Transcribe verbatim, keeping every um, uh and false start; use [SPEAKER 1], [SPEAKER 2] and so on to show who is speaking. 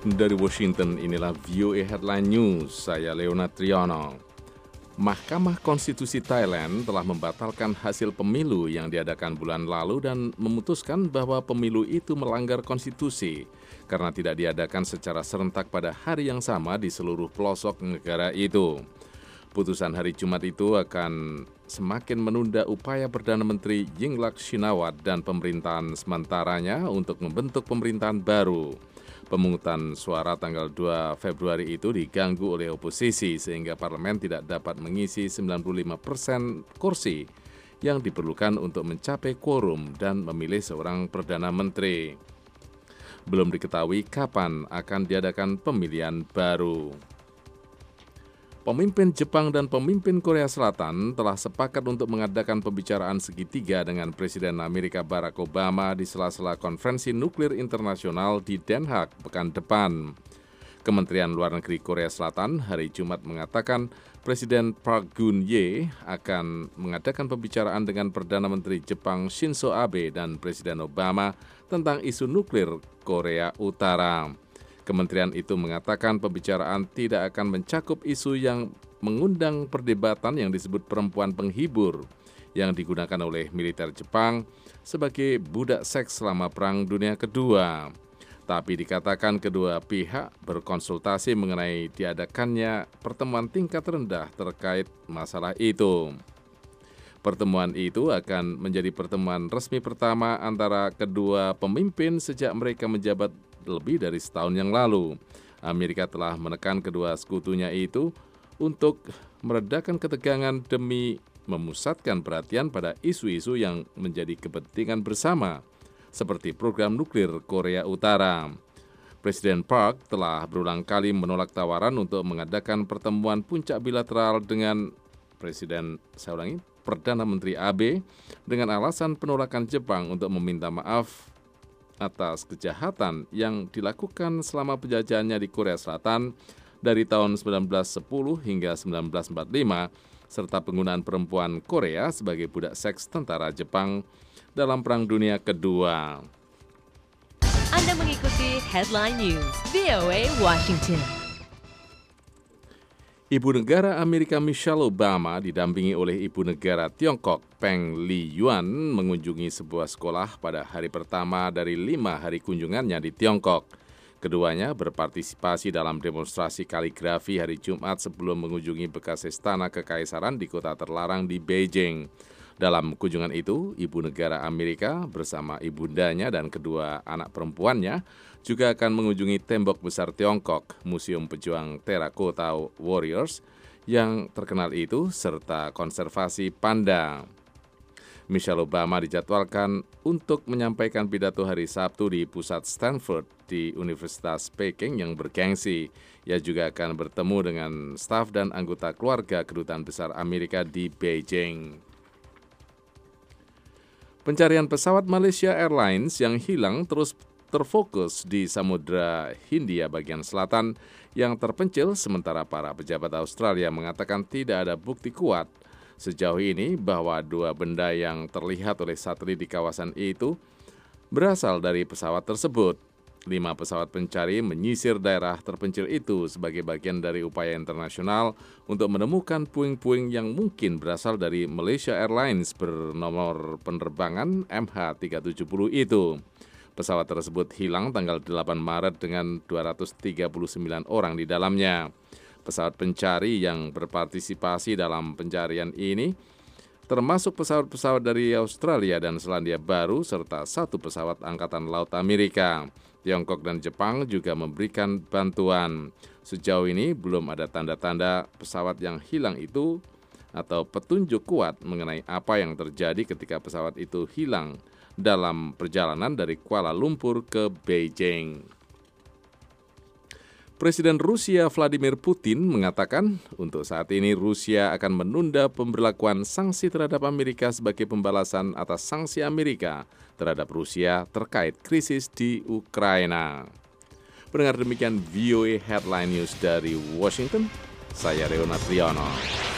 [SPEAKER 1] Dari Washington, inilah V O A Headline News, saya Leonard Triono. Mahkamah Konstitusi Thailand telah membatalkan hasil pemilu yang diadakan bulan lalu dan memutuskan bahwa pemilu itu melanggar konstitusi karena tidak diadakan secara serentak pada hari yang sama di seluruh pelosok negara itu. Putusan hari Jumat itu akan semakin menunda upaya Perdana Menteri Yingluck Shinawatra dan pemerintahan sementaranya untuk membentuk pemerintahan baru. Pemungutan suara tanggal dua Februari itu diganggu oleh oposisi sehingga parlemen tidak dapat mengisi sembilan puluh lima persen kursi yang diperlukan untuk mencapai quorum dan memilih seorang Perdana Menteri. Belum diketahui kapan akan diadakan pemilihan baru. Pemimpin Jepang dan pemimpin Korea Selatan telah sepakat untuk mengadakan pembicaraan segitiga dengan Presiden Amerika Barack Obama di sela-sela konferensi nuklir internasional di Den Haag pekan depan. Kementerian Luar Negeri Korea Selatan hari Jumat mengatakan Presiden Park Geun-hye akan mengadakan pembicaraan dengan Perdana Menteri Jepang Shinzo Abe dan Presiden Obama tentang isu nuklir Korea Utara. Kementerian itu mengatakan pembicaraan tidak akan mencakup isu yang mengundang perdebatan yang disebut perempuan penghibur yang digunakan oleh militer Jepang sebagai budak seks selama Perang Dunia Kedua. Tapi dikatakan kedua pihak berkonsultasi mengenai diadakannya pertemuan tingkat rendah terkait masalah itu. Pertemuan itu akan menjadi pertemuan resmi pertama antara kedua pemimpin sejak mereka menjabat lebih dari setahun yang lalu. Amerika telah menekan kedua sekutunya itu untuk meredakan ketegangan demi memusatkan perhatian pada isu-isu yang menjadi kepentingan bersama, seperti program nuklir Korea Utara. Presiden Park telah berulang kali menolak tawaran untuk mengadakan pertemuan puncak bilateral dengan Presiden, saya ulangi, Perdana Menteri Abe dengan alasan penolakan Jepang untuk meminta maaf atas kejahatan yang dilakukan selama penjajahannya di Korea Selatan dari tahun seribu sembilan ratus sepuluh hingga seribu sembilan ratus empat puluh lima, serta penggunaan perempuan Korea sebagai budak seks tentara Jepang dalam Perang Dunia Kedua.
[SPEAKER 2] Anda mengikuti Headline News V O A Washington.
[SPEAKER 1] Ibu negara Amerika Michelle Obama didampingi oleh Ibu negara Tiongkok Peng Liyuan mengunjungi sebuah sekolah pada hari pertama dari lima hari kunjungannya di Tiongkok. Keduanya berpartisipasi dalam demonstrasi kaligrafi hari Jumat sebelum mengunjungi bekas istana kekaisaran di kota terlarang di Beijing. Dalam kunjungan itu, Ibu negara Amerika bersama ibundanya dan kedua anak perempuannya juga akan mengunjungi tembok besar Tiongkok, Museum Pejuang Terracotta Warriors yang terkenal itu, serta konservasi panda. Michelle Obama dijadwalkan untuk menyampaikan pidato hari Sabtu di pusat Stanford di Universitas Peking yang bergengsi. Ia juga akan bertemu dengan staf dan anggota keluarga Kedutaan Besar Amerika di Beijing. Pencarian pesawat Malaysia Airlines yang hilang terus terfokus di Samudra Hindia bagian selatan yang terpencil, sementara para pejabat Australia mengatakan tidak ada bukti kuat sejauh ini bahwa dua benda yang terlihat oleh satelit di kawasan itu berasal dari pesawat tersebut. Lima pesawat pencari menyisir daerah terpencil itu sebagai bagian dari upaya internasional untuk menemukan puing-puing yang mungkin berasal dari Malaysia Airlines bernomor penerbangan M H tiga tujuh nol itu. Pesawat tersebut hilang tanggal delapan Maret dengan dua ratus tiga puluh sembilan orang di dalamnya. Pesawat pencari yang berpartisipasi dalam pencarian ini termasuk pesawat-pesawat dari Australia dan Selandia Baru serta satu pesawat Angkatan Laut Amerika. Tiongkok dan Jepang juga memberikan bantuan. Sejauh ini belum ada tanda-tanda pesawat yang hilang itu atau petunjuk kuat mengenai apa yang terjadi ketika pesawat itu hilang dalam perjalanan dari Kuala Lumpur ke Beijing. Presiden Rusia Vladimir Putin mengatakan untuk saat ini Rusia akan menunda pemberlakuan sanksi terhadap Amerika sebagai pembalasan atas sanksi Amerika terhadap Rusia terkait krisis di Ukraina. Pendengar, demikian V O A Headline News dari Washington, saya Leonard Triono.